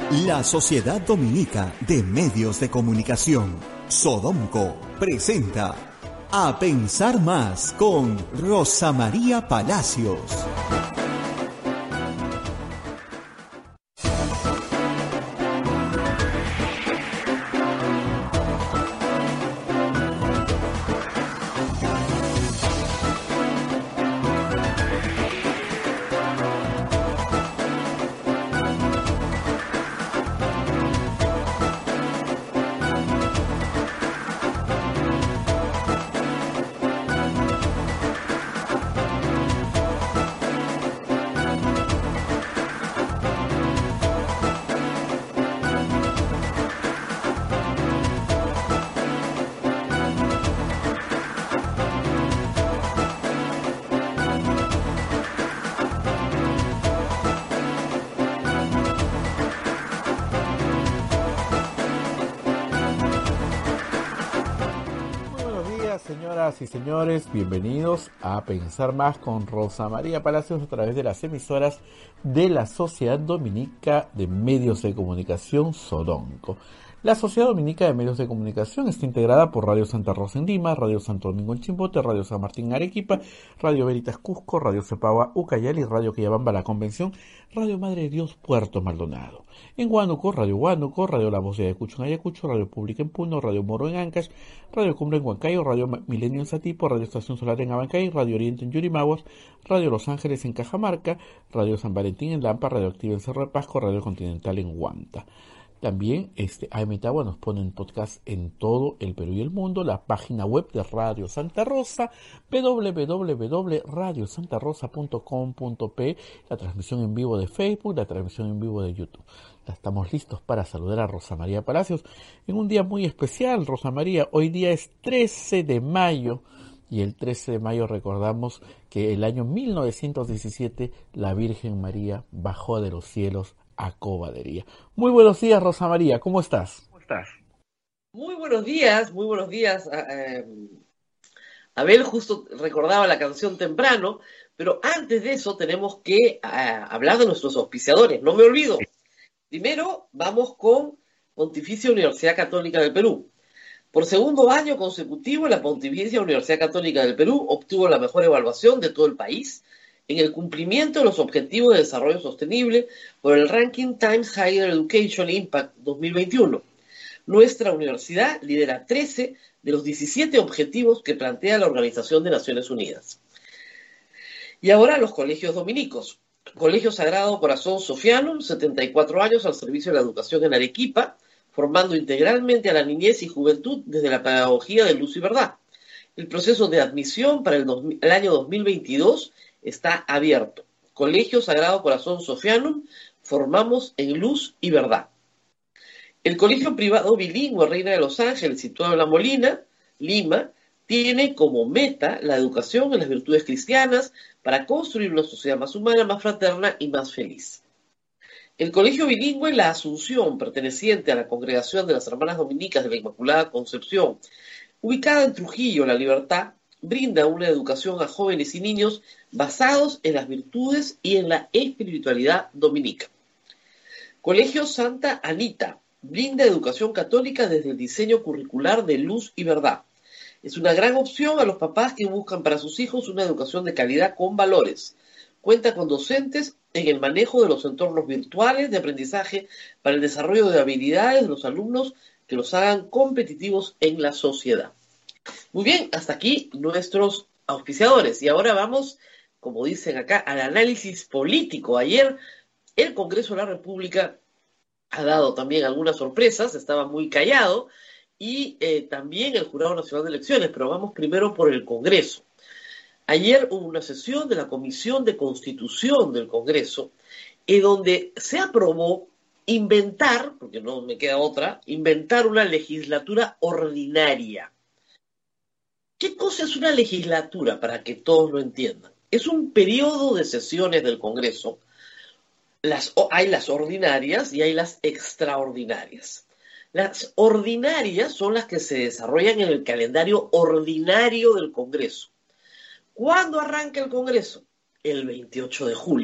La Sociedad Dominica de Medios de Comunicación, Sodomco, presenta A Pensar Más con Rosa María Palacios. Señoras y señores, bienvenidos a Pensar Más con Rosa María Palacios a través de las emisoras de la Sociedad Dominica de Medios de Comunicación, Sodomco. La Sociedad Dominica de Medios de Comunicación está integrada por Radio Santa Rosa en Lima, Radio Santo Domingo en Chimbote, Radio San Martín en Arequipa, Radio Veritas Cusco, Radio Cepagua Ucayali, Radio Quillabamba La Convención, Radio Madre de Dios Puerto Maldonado. En Huánuco, Radio La Voz de Ayacucho en Ayacucho, Radio Pública en Puno, Radio Moro en Ancash, Radio Cumbre en Huancayo, Radio Milenio en Satipo, Radio Estación Solar en Abancay, Radio Oriente en Yurimaguas, Radio Los Ángeles en Cajamarca, Radio San Valentín en Lampa, Radio Activa en Cerro de Pasco, Radio Continental en Huanta. También AM Tagua nos pone en podcast en todo el Perú y el mundo, la página web de Radio Santa Rosa, www.radiosantarosa.com.p, la transmisión en vivo de Facebook, la transmisión en vivo de YouTube. Ya estamos listos para saludar a Rosa María Palacios en un día muy especial. Rosa María, hoy día es 13 de mayo y el 13 de mayo recordamos que el año 1917 la Virgen María bajó de los cielos a Cobadería. Muy buenos días, Rosa María, ¿cómo estás? Muy buenos días. Abel justo recordaba la canción temprano, pero antes de eso tenemos que hablar de nuestros auspiciadores, no me olvido. Primero vamos con Pontificia Universidad Católica del Perú. Por segundo año consecutivo, la Pontificia Universidad Católica del Perú obtuvo la mejor evaluación de todo el país en el cumplimiento de los Objetivos de Desarrollo Sostenible por el ranking Times Higher Education Impact 2021. Nuestra universidad lidera 13 de los 17 objetivos que plantea la Organización de Naciones Unidas. Y ahora los colegios dominicos. Colegio Sagrado Corazón Sofianum, 74 años al servicio de la educación en Arequipa, formando integralmente a la niñez y juventud desde la pedagogía de luz y verdad. El proceso de admisión para el año 2022 está abierto. Colegio Sagrado Corazón Sofianum, formamos en luz y verdad. El colegio privado bilingüe Reina de los Ángeles, situado en La Molina, Lima, tiene como meta la educación en las virtudes cristianas para construir una sociedad más humana, más fraterna y más feliz. El colegio bilingüe La Asunción, perteneciente a la Congregación de las Hermanas Dominicas de la Inmaculada Concepción, ubicada en Trujillo, La Libertad, brinda una educación a jóvenes y niños basados en las virtudes y en la espiritualidad dominica. Colegio Santa Anita brinda educación católica desde el diseño curricular de luz y verdad. Es una gran opción a los papás que buscan para sus hijos una educación de calidad con valores. Cuenta con docentes en el manejo de los entornos virtuales de aprendizaje para el desarrollo de habilidades de los alumnos que los hagan competitivos en la sociedad. Muy bien, hasta aquí nuestros auspiciadores. Y ahora vamos, como dicen acá, al análisis político. Ayer el Congreso de la República ha dado también algunas sorpresas, estaba muy callado, y también el Jurado Nacional de Elecciones, pero vamos primero por el Congreso. Ayer hubo una sesión de la Comisión de Constitución del Congreso, en donde se aprobó inventar, porque no me queda otra, inventar una legislatura ordinaria. ¿Qué cosa es una legislatura? Para que todos lo entiendan. Es un periodo de sesiones del Congreso. Hay las ordinarias y hay las extraordinarias. Las ordinarias son las que se desarrollan en el calendario ordinario del Congreso. ¿Cuándo arranca el Congreso? El 28 de julio.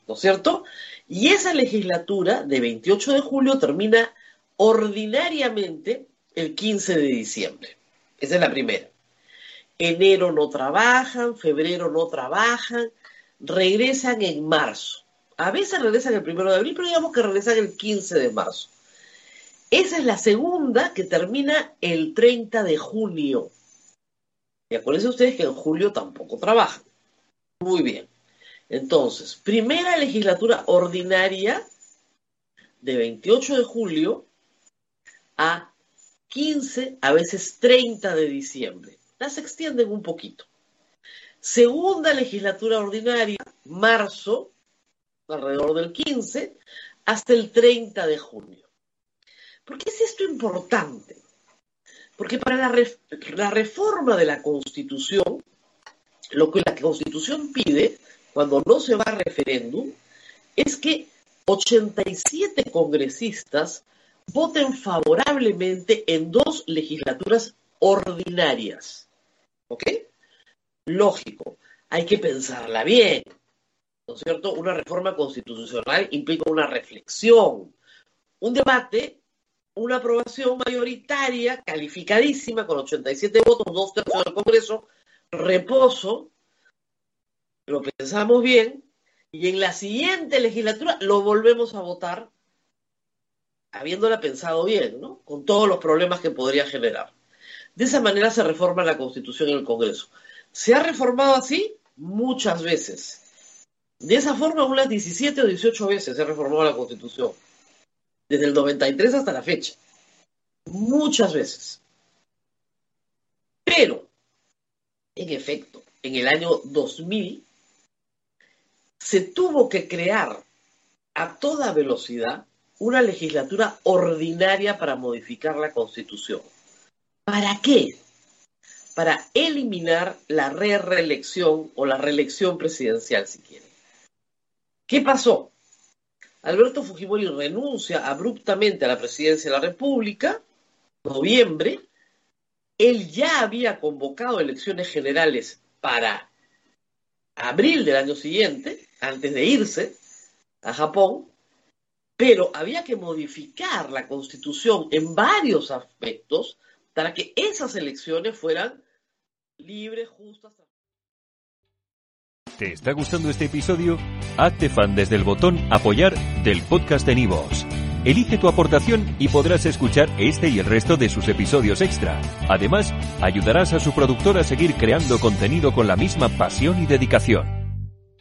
¿no es cierto? Y esa legislatura de 28 de julio termina ordinariamente el 15 de diciembre. Esa es la primera. Enero no trabajan, febrero no trabajan, regresan en marzo. A veces regresan el 1 de abril, pero digamos que regresan el 15 de marzo. Esa es la segunda, que termina el 30 de junio. Y acuérdense ustedes que en julio tampoco trabajan. Muy bien. Entonces, primera legislatura ordinaria de 28 de julio a 15, a veces 30 de diciembre. Las extienden un poquito. Segunda legislatura ordinaria, marzo, alrededor del 15, hasta el 30 de junio. ¿Por qué es esto importante? Porque para la reforma de la Constitución, lo que la Constitución pide, cuando no se va a referéndum, es que 87 congresistas voten favorablemente en 2 legislaturas ordinarias. ¿Ok? Lógico, hay que pensarla bien, ¿no es cierto? Una reforma constitucional implica una reflexión, un debate, una aprobación mayoritaria, calificadísima, con 87 votos, 2/3 del Congreso, reposo, lo pensamos bien, y en la siguiente legislatura lo volvemos a votar, habiéndola pensado bien, ¿no? Con todos los problemas que podría generar. De esa manera se reforma la Constitución en el Congreso. ¿Se ha reformado así? Muchas veces. De esa forma, unas 17 o 18 veces se ha reformado la Constitución. Desde el 93 hasta la fecha. Muchas veces. Pero, en efecto, en el año 2000, se tuvo que crear a toda velocidad una legislatura ordinaria para modificar la Constitución. ¿Para qué? Para eliminar la reelección o la reelección presidencial, si quieren. ¿Qué pasó? Alberto Fujimori renuncia abruptamente a la presidencia de la República, noviembre. Él ya había convocado elecciones generales para abril del año siguiente, antes de irse a Japón, pero había que modificar la Constitución en varios aspectos para que esas elecciones fueran libres, justas. ¿Te está gustando este episodio? Hazte fan desde el botón Apoyar del podcast de Nivos. Elige tu aportación y podrás escuchar este y el resto de sus episodios extra. Además, ayudarás a su productor a seguir creando contenido con la misma pasión y dedicación.